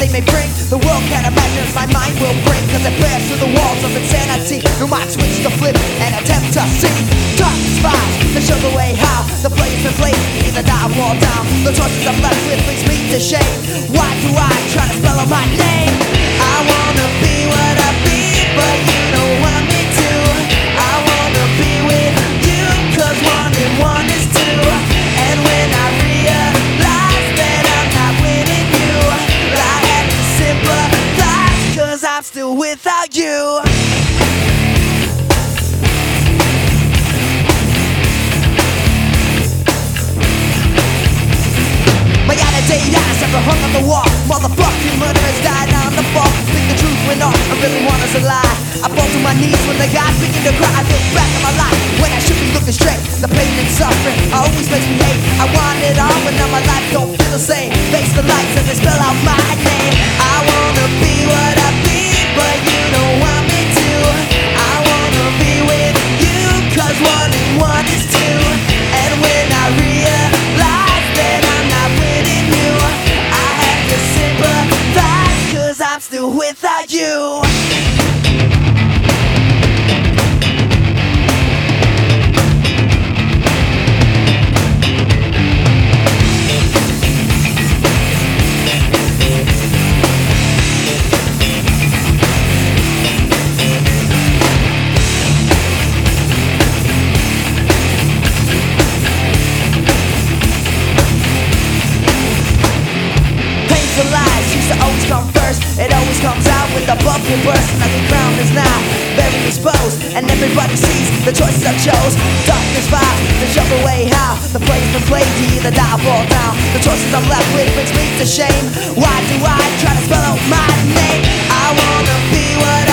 they may bring. The world can't imagine, my mind will bring. Cause it bears through the walls of insanity. No mind switch to flip and attempt to see. Darkness spies to show the way how the play's been played. Either die or fall down. The choices I'm left with brings me to shame. Why do I try to spell out my name? I wanna be what I be, but you don't want me to. I wanna be with you, cause 1 and 1 is 2. And when I realize that I'm not winning you, I have to sympathize, cause I'm still without you. My out-of-date eyes ever hung on the wall. Motherfucking murderers died on the fall. Think the truth went off, I really want us to lie. I fall to my knees when the guys begin to cry. I look back at my life when I should be looking straight. The pain and suffering always makes me hate. I want it all, but now my life don't feel the same. Face the lights as they spell out my name. I wanna be what I be, but you don't want me to. I wanna be with you, cause 1 and 1 is 2. And when I realize that I'm not winning you, I have to sympathize, cause I'm still without you. Painful lies used to always come first. It always comes out with a bubble burst. Now the crown is now very exposed, and everybody sees the choices I chose. Darkness vibes to show the way how the play's been played. You either die or fall down. The choices I'm left with brings me to shame. Why do I try to spell out my name? I wanna be what